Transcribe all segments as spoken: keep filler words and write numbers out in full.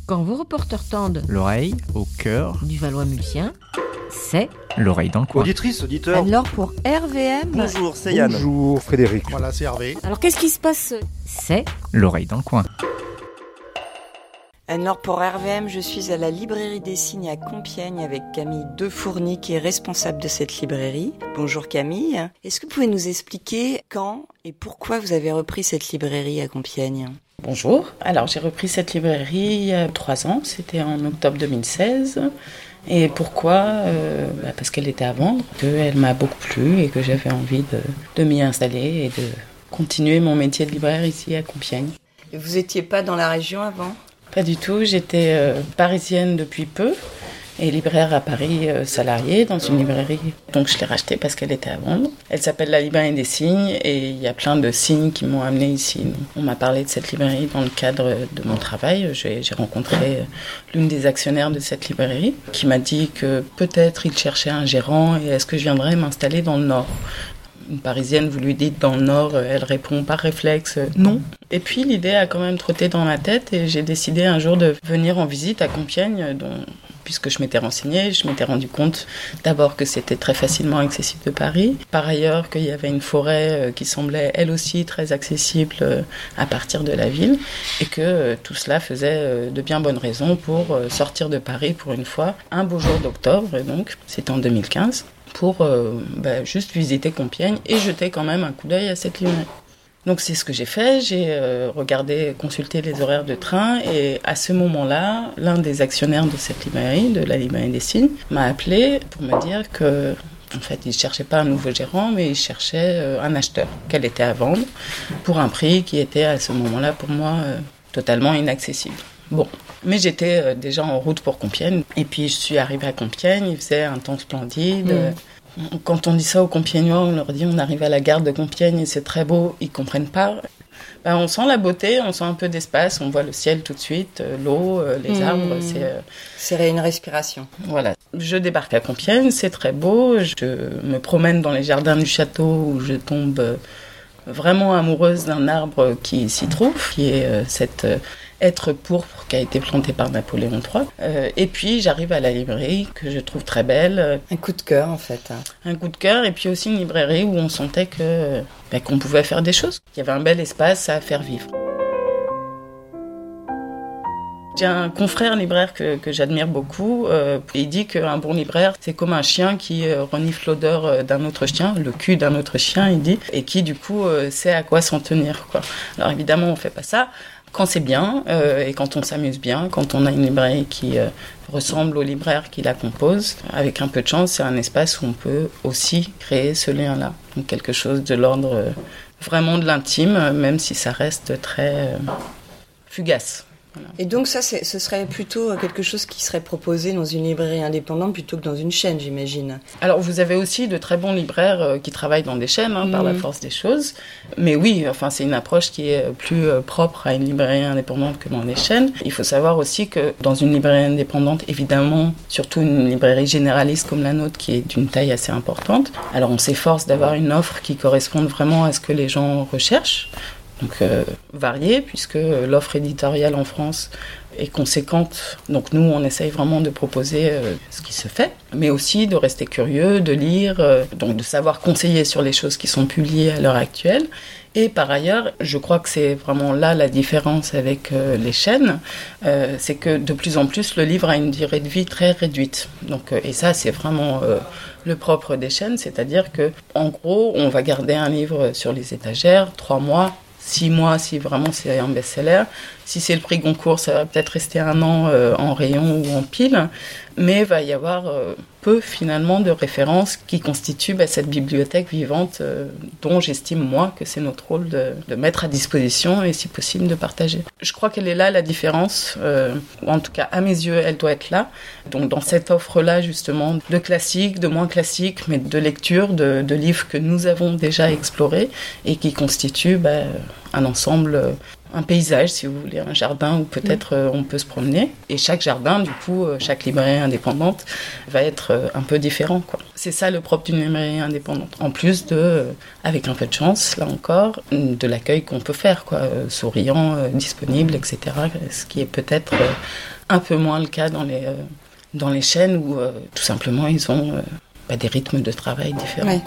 Quand vos reporters tendent l'oreille au cœur du Valois-Mulsien, c'est l'oreille dans le coin. Auditrice, auditeur. Alors pour R V M, Bonjour, c'est Yann. Bonjour Frédéric. Voilà, c'est Hervé. alors qu'est-ce qui se passe? C'est L'oreille dans le coin. Alors pour R V M, je suis à la librairie des signes à Compiègne avec Camille Defourny qui est responsable de cette librairie. Bonjour Camille. Est-ce que vous pouvez nous expliquer quand et pourquoi vous avez repris cette librairie à Compiègne ? Bonjour, alors j'ai repris cette librairie il y a trois ans, c'était en octobre deux mille seize. Et pourquoi euh, bah Parce qu'elle était à vendre, qu'elle m'a beaucoup plu et que j'avais envie de, de m'y installer et de continuer mon métier de libraire ici à Compiègne. Et vous étiez pas dans la région avant ? Pas du tout, j'étais euh, parisienne depuis peu et libraire à Paris, euh, salariée dans une librairie. Donc je l'ai rachetée parce qu'elle était à vendre. Elle s'appelle la librairie des signes et il y a plein de signes qui m'ont amenée ici. Donc, on m'a parlé de cette librairie dans le cadre de mon travail. J'ai, j'ai rencontré l'une des actionnaires de cette librairie qui m'a dit que peut-être il cherchait un gérant et est-ce que je viendrais m'installer dans le Nord. Une Parisienne, vous lui dites dans le Nord, elle répond par réflexe non. Et puis l'idée a quand même trotté dans ma tête et j'ai décidé un jour de venir en visite à Compiègne, dont, puisque je m'étais renseignée, je m'étais rendu compte d'abord que c'était très facilement accessible de Paris, par ailleurs qu'il y avait une forêt qui semblait elle aussi très accessible à partir de la ville et que tout cela faisait de bien bonnes raisons pour sortir de Paris pour une fois, un beau jour d'octobre, et donc c'était en deux mille quinze. Pour euh, bah, juste visiter Compiègne et jeter quand même un coup d'œil à cette librairie. Donc c'est ce que j'ai fait, j'ai euh, regardé, consulté les horaires de train et à ce moment-là, l'un des actionnaires de cette librairie, de la librairie des signes, m'a appelé pour me dire que en fait, il ne cherchait pas un nouveau gérant, mais il cherchait euh, un acheteur, qu'elle était à vendre, pour un prix qui était à ce moment-là pour moi euh, totalement inaccessible. Bon, mais j'étais euh, déjà en route pour Compiègne. Et puis je suis arrivée à Compiègne, il faisait un temps splendide. Mmh. Quand on dit ça aux Compiègnois, on leur dit on arrive à la gare de Compiègne et c'est très beau, ils ne comprennent pas. Ben, on sent la beauté, on sent un peu d'espace, on voit le ciel tout de suite, euh, l'eau, euh, les mmh. arbres. C'est, euh... c'est une respiration. Voilà. Je débarque à Compiègne, c'est très beau. Je me promène dans les jardins du château où je tombe euh, vraiment amoureuse d'un arbre qui s'y trouve, qui est euh, cette... Euh, être pourpre qui a été planté par Napoléon trois. Euh, et puis j'arrive à la librairie que je trouve très belle. Un coup de cœur en fait. Un coup de cœur et puis aussi une librairie où on sentait que, ben, qu'on pouvait faire des choses. Il y avait un bel espace à faire vivre. J'ai un confrère libraire que, que j'admire beaucoup. Euh, il dit qu'un bon libraire, c'est comme un chien qui euh, renifle l'odeur d'un autre chien, le cul d'un autre chien, il dit, et qui du coup euh, sait à quoi s'en tenir, quoi. Alors évidemment, on fait pas ça. Quand c'est bien euh, et quand on s'amuse bien, quand on a une librairie qui euh, ressemble au libraire qui la compose, avec un peu de chance, c'est un espace où on peut aussi créer ce lien-là. Donc quelque chose de l'ordre euh, vraiment de l'intime, même si ça reste très euh, fugace. Voilà. Et donc ça, c'est, ce serait plutôt quelque chose qui serait proposé dans une librairie indépendante plutôt que dans une chaîne, j'imagine. Alors vous avez aussi de très bons libraires euh, qui travaillent dans des chaînes, hein, mmh. par la force des choses. Mais oui, enfin c'est une approche qui est plus euh, propre à une librairie indépendante que dans des chaînes. Il faut savoir aussi que dans une librairie indépendante, évidemment, surtout une librairie généraliste comme la nôtre qui est d'une taille assez importante, alors on s'efforce d'avoir une offre qui corresponde vraiment à ce que les gens recherchent. Donc euh, variée, puisque l'offre éditoriale en France est conséquente. Donc nous, on essaye vraiment de proposer euh, ce qui se fait, mais aussi de rester curieux, de lire, euh, donc de savoir conseiller sur les choses qui sont publiées à l'heure actuelle. Et par ailleurs, je crois que c'est vraiment là la différence avec euh, les chaînes, euh, c'est que de plus en plus, le livre a une durée de vie très réduite. Donc, euh, et ça, c'est vraiment euh, le propre des chaînes, c'est-à-dire que, en gros, on va garder un livre sur les étagères, trois mois, six mois si vraiment c'est un best-seller. Si c'est le prix Goncourt, ça va peut-être rester un an euh, en rayon ou en pile, mais il va y avoir euh, peu finalement de références qui constituent bah, cette bibliothèque vivante euh, dont j'estime moi que c'est notre rôle de, de mettre à disposition et si possible de partager. Je crois qu'elle est là la différence, euh, ou en tout cas à mes yeux elle doit être là. Donc dans cette offre-là justement de classiques, de moins classiques, mais de lecture, de, de livres que nous avons déjà explorés et qui constituent bah, un ensemble un paysage, si vous voulez, un jardin où peut-être euh, on peut se promener. Et chaque jardin, du coup, euh, chaque librairie indépendante va être euh, un peu différent, quoi. C'est ça le propre d'une librairie indépendante. En plus de, euh, avec un peu de chance, là encore, de l'accueil qu'on peut faire, quoi, euh, souriant, euh, disponible, et cetera. Ce qui est peut-être euh, un peu moins le cas dans les, euh, dans les chaînes où, euh, tout simplement, ils ont euh, bah, des rythmes de travail différents. Ouais.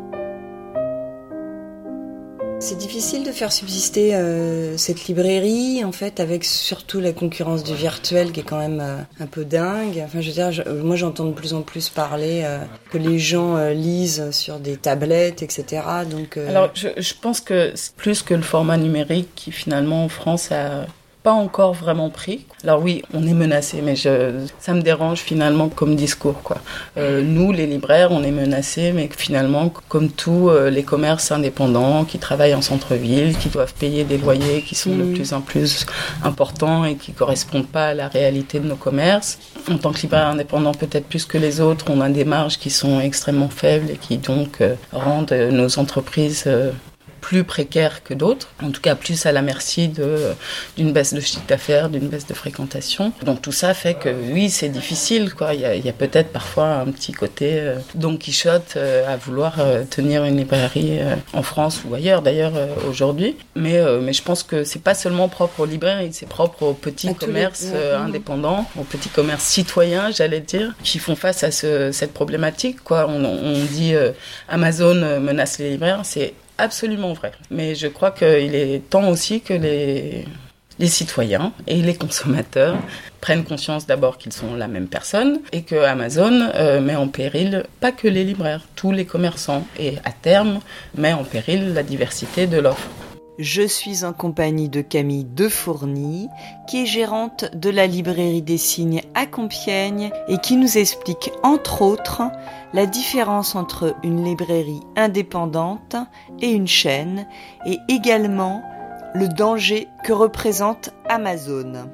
C'est difficile de faire subsister euh, cette librairie, en fait, avec surtout la concurrence du virtuel qui est quand même euh, un peu dingue. Enfin, je veux dire, je, moi j'entends de plus en plus parler euh, que les gens euh, lisent sur des tablettes, et cetera. Donc, euh... Alors, je, je pense que c'est plus que le format numérique qui, finalement, en France, a pas encore vraiment pris. Alors oui, on est menacé, mais je, ça me dérange finalement comme discours, quoi. Euh, nous, les libraires, on est menacés, mais finalement, comme tous euh, les commerces indépendants qui travaillent en centre-ville, qui doivent payer des loyers qui sont mmh. de plus en plus importants et qui correspondent pas à la réalité de nos commerces. En tant que libraire indépendant, peut-être plus que les autres, on a des marges qui sont extrêmement faibles et qui donc euh, rendent euh, nos entreprises euh, plus précaires que d'autres, en tout cas plus à la merci de, d'une baisse de chiffre d'affaires, d'une baisse de fréquentation. Donc tout ça fait que oui, c'est difficile, quoi. Il y a, il y a peut-être parfois un petit côté euh, Don Quichotte euh, à vouloir euh, tenir une librairie euh, en France ou ailleurs d'ailleurs euh, aujourd'hui. Mais, euh, mais je pense que c'est pas seulement propre aux librairies, c'est propre aux petits à commerces les... euh, indépendants, aux petits commerces citoyens, j'allais dire, qui font face à ce, cette problématique, quoi. On, on dit euh, Amazon menace les libraires, c'est absolument vrai. Mais je crois qu'il est temps aussi que les, les citoyens et les consommateurs prennent conscience d'abord qu'ils sont la même personne et que Amazon euh, met en péril pas que les libraires, tous les commerçants et à terme met en péril la diversité de l'offre. Je suis en compagnie de Camille Defourny, qui est gérante de la librairie des Signes à Compiègne et qui nous explique, entre autres, la différence entre une librairie indépendante et une chaîne, et également le danger que représente Amazon.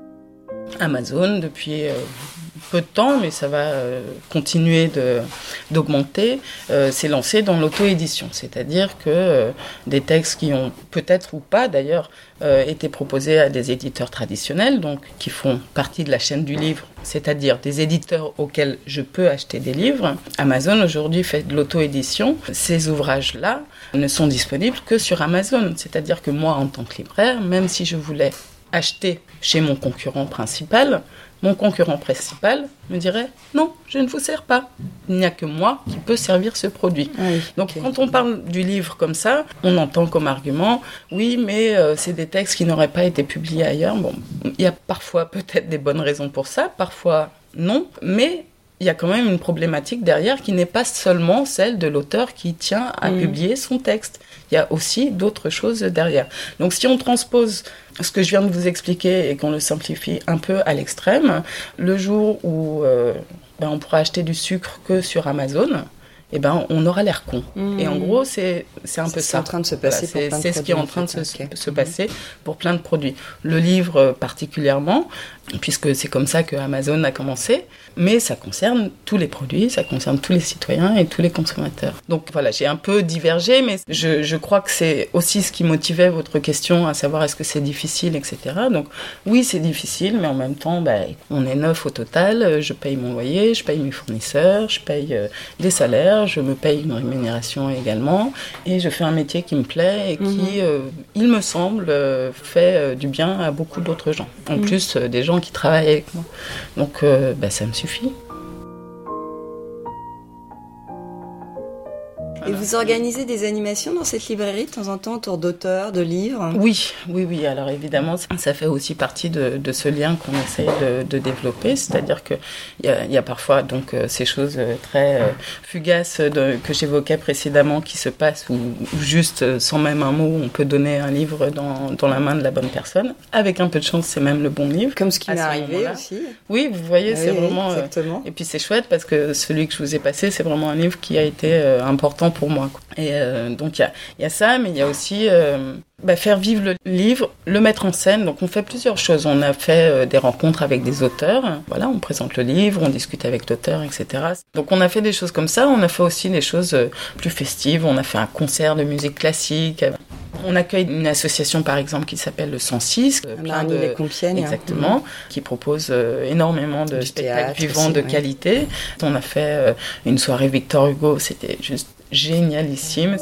Amazon, depuis euh, peu de temps, mais ça va euh, continuer de, d'augmenter, euh, s'est lancé dans l'auto-édition. C'est-à-dire que euh, des textes qui ont peut-être ou pas d'ailleurs euh, été proposés à des éditeurs traditionnels, donc qui font partie de la chaîne du livre, c'est-à-dire des éditeurs auxquels je peux acheter des livres. Amazon aujourd'hui fait de l'auto-édition. Ces ouvrages-là ne sont disponibles que sur Amazon. C'est-à-dire que moi, en tant que libraire, même si je voulais acheter chez mon concurrent principal, mon concurrent principal me dirait « Non, je ne vous sers pas. Il n'y a que moi qui peux servir ce produit. Oui, » Donc, okay. Quand on parle du livre comme ça, on entend comme argument « Oui, mais euh, c'est des textes qui n'auraient pas été publiés ailleurs. » Bon, il y a parfois peut-être des bonnes raisons pour ça, parfois non, mais il y a quand même une problématique derrière qui n'est pas seulement celle de l'auteur qui tient à mmh. publier son texte. Il y a aussi d'autres choses derrière. Donc si on transpose ce que je viens de vous expliquer et qu'on le simplifie un peu à l'extrême, le jour où euh, ben, on pourra acheter du sucre que sur Amazon, eh ben, on aura l'air con. Mmh. Et en gros, c'est, c'est un c'est peu ça. C'est en train de se passer voilà, pour c'est, plein de c'est ce qui est en train de se, okay. se passer pour plein de produits. Le livre particulièrement, puisque c'est comme ça que Amazon a commencé, mais ça concerne tous les produits, ça concerne tous les citoyens et tous les consommateurs. Donc voilà, j'ai un peu divergé, mais je, je crois que c'est aussi ce qui motivait votre question, à savoir est-ce que c'est difficile, et cetera. Donc oui, c'est difficile, mais en même temps, bah, on est neuf au total, je paye mon loyer, je paye mes fournisseurs, je paye euh, des salaires, je me paye une rémunération également, et je fais un métier qui me plaît et qui, mmh. euh, il me semble, euh, fait euh, du bien à beaucoup d'autres gens. En mmh. plus, euh, des gens qui travaillent avec moi. Donc, euh, bah, ça me suffit. Et vous organisez des animations dans cette librairie de temps en temps autour d'auteurs, de livres ? Oui, oui, oui. Alors évidemment, ça fait aussi partie de, de ce lien qu'on essaye de, de développer. C'est-à-dire qu'il y a, y a parfois donc, ces choses très euh, fugaces de, que j'évoquais précédemment qui se passent où, où juste, sans même un mot, on peut donner un livre dans, dans la main de la bonne personne. Avec un peu de chance, c'est même le bon livre. Comme ce qui m'est arrivé aussi. Oui, vous voyez, ah, c'est oui, vraiment... exactement. Euh, et puis c'est chouette parce que celui que je vous ai passé, c'est vraiment un livre qui a été euh, important pour moi. Et euh, donc il y a, y a ça, mais il y a aussi euh, Bah, faire vivre le livre, le mettre en scène. Donc on fait plusieurs choses. On a fait euh, des rencontres avec des auteurs. Voilà, on présente le livre, on discute avec l'auteur, et cetera. Donc on a fait des choses comme ça. On a fait aussi des choses euh, plus festives. On a fait un concert de musique classique. On accueille une association par exemple qui s'appelle le cent six, euh, plein de les Compiègne, exactement, hein. qui propose euh, énormément de du spectacles vivants aussi, de ouais. qualité. On a fait euh, une soirée Victor Hugo. C'était juste génialissime.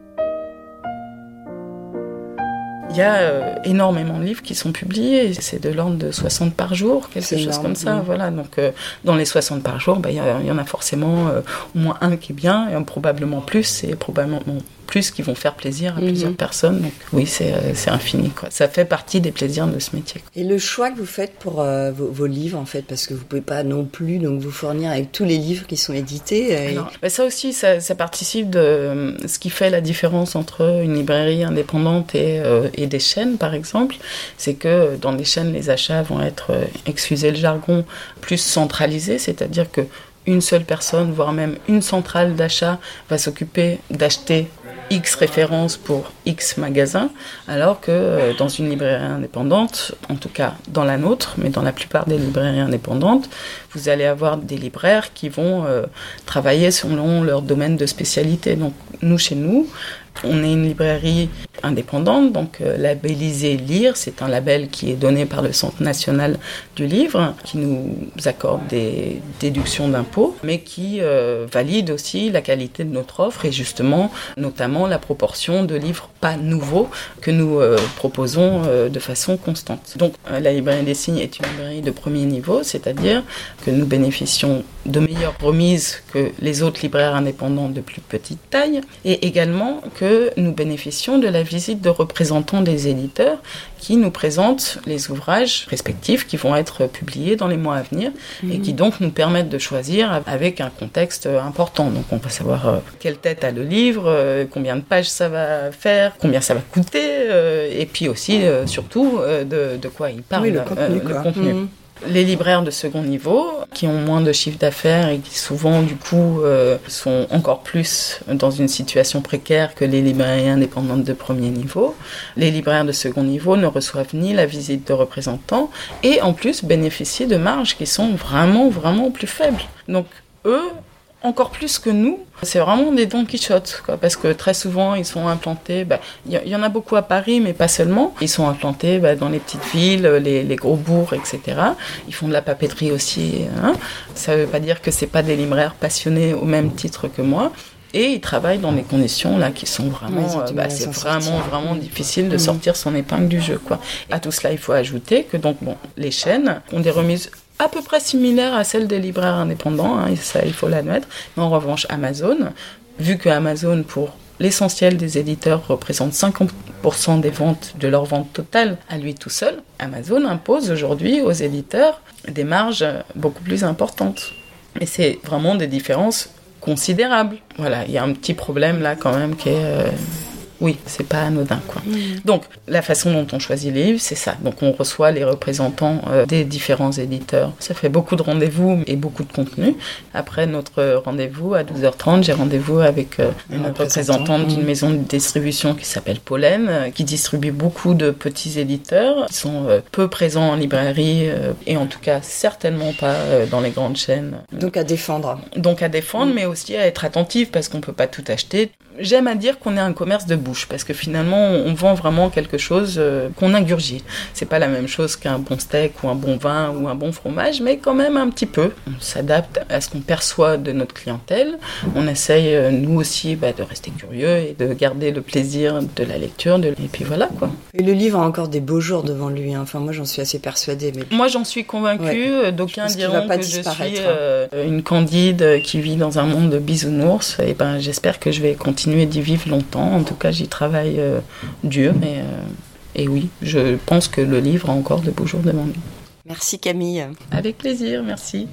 Il y a euh, énormément de livres qui sont publiés, c'est de l'ordre de soixante par jour, quelque c'est chose énorme, comme ça. oui. Voilà. Donc, euh, dans les soixante par jour, bah, il y, y en a forcément euh, au moins un qui est bien, et probablement plus, et probablement plus qui vont faire plaisir à Mm-hmm. plusieurs personnes. Donc oui, c'est, euh, c'est infini, quoi. Ça fait partie des plaisirs de ce métier, quoi. Et le choix que vous faites pour euh, vos, vos livres, en fait, parce que vous pouvez pas non plus donc vous fournir avec tous les livres qui sont édités. euh, Alors, bah, ça aussi, ça, ça participe de euh, ce qui fait la différence entre une librairie indépendante et, euh, et des chaînes, par exemple. C'est que dans les chaînes, les achats vont être, euh, excusez le jargon, plus centralisés, c'est-à-dire que une seule personne, voire même une centrale d'achat, va s'occuper d'acheter X références pour X magasins, alors que euh, dans une librairie indépendante, en tout cas dans la nôtre, mais dans la plupart des librairies indépendantes, vous allez avoir des libraires qui vont euh, travailler selon leur domaine de spécialité. Donc nous, chez nous, on est une librairie indépendante, donc euh, labellisée Lire, c'est un label qui est donné par le Centre national du livre, qui nous accorde des déductions d'impôts, mais qui euh, valide aussi la qualité de notre offre et justement, notamment la proportion de livres pas nouveaux que nous euh, proposons euh, de façon constante. Donc euh, la librairie des signes est une librairie de premier niveau, c'est-à-dire que nous bénéficions de meilleures remises que les autres libraires indépendants de plus petite taille, et également que nous bénéficions de la visite de représentants des éditeurs qui nous présentent les ouvrages respectifs qui vont être publiés dans les mois à venir mmh. et qui donc nous permettent de choisir avec un contexte important. Donc on va savoir euh, quelle tête a le livre, euh, combien de pages ça va faire, combien ça va coûter, euh, et puis aussi, euh, surtout, euh, de, de quoi il parle, oui, le contenu. Euh, le contenu. Mmh. Les libraires de second niveau, qui ont moins de chiffre d'affaires et qui souvent, du coup, euh, sont encore plus dans une situation précaire que les librairies indépendantes de premier niveau. Les libraires de second niveau ne reçoivent ni la visite de représentants et, en plus, bénéficient de marges qui sont vraiment, vraiment plus faibles. Donc, eux, encore plus que nous, c'est vraiment des Don Quichotte, quoi, parce que très souvent, ils sont implantés, bah, y, y en a beaucoup à Paris, mais pas seulement. Ils sont implantés bah, dans les petites villes, les, les gros bourgs, et cetera. Ils font de la papeterie aussi. Hein. Ça ne veut pas dire que ce pas des libraires passionnés au même titre que moi. Et ils travaillent dans des conditions là qui sont vraiment, oui, euh, bah, c'est vraiment, sortir. vraiment difficile de mmh. sortir son épingle du jeu, quoi. Et à tout cela, il faut ajouter que donc, bon, les chaînes ont des remises à peu près similaire à celle des libraires indépendants, hein, et ça il faut l'admettre. Mais en revanche, Amazon, vu que Amazon, pour l'essentiel des éditeurs, représente cinquante pour cent des ventes, de leur vente totale à lui tout seul, Amazon impose aujourd'hui aux éditeurs des marges beaucoup plus importantes. Et c'est vraiment des différences considérables. Voilà, il y a un petit problème là quand même qui est... Euh, Oui, c'est pas anodin, quoi. Mmh. Donc, la façon dont on choisit les livres, c'est ça. Donc, on reçoit les représentants euh, des différents éditeurs. Ça fait beaucoup de rendez-vous et beaucoup de contenu. Après notre rendez-vous, à douze heures trente, j'ai rendez-vous avec euh, une représentante d'une maison de distribution qui s'appelle Pollen, euh, qui distribue beaucoup de petits éditeurs qui sont euh, peu présents en librairie euh, et en tout cas certainement pas euh, dans les grandes chaînes. Donc, à défendre. Donc, à défendre, mmh. mais aussi à être attentif parce qu'on peut pas tout acheter. J'aime à dire qu'on est un commerce de bouche parce que finalement on vend vraiment quelque chose euh, qu'on ingurgite. C'est pas la même chose qu'un bon steak ou un bon vin ou un bon fromage, mais quand même un petit peu. On s'adapte à ce qu'on perçoit de notre clientèle. On essaye euh, nous aussi bah, de rester curieux et de garder le plaisir de la lecture. De... Et puis voilà, quoi. Et le livre a encore des beaux jours devant lui. Hein. Enfin moi j'en suis assez persuadée. Mais... Moi j'en suis convaincue. Ouais. D'aucuns diront pas que je suis euh, euh, une Candide qui vit dans un monde de bisounours. Et ben j'espère que je vais continuer continuer d'y vivre longtemps. En tout cas, j'y travaille euh, dur. Et, euh, et oui, je pense que le livre a encore de beaux jours devant lui. Merci Camille. Avec plaisir, merci.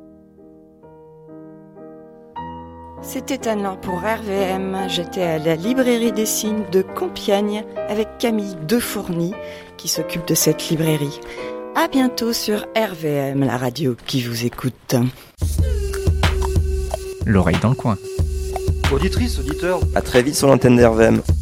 C'était Anne-Laure pour R V M. J'étais à la librairie des signes de Compiègne avec Camille Defourny qui s'occupe de cette librairie. À bientôt sur R V M, la radio qui vous écoute. L'oreille dans le coin. Auditrice, auditeur, à très vite sur l'antenne d'R V M.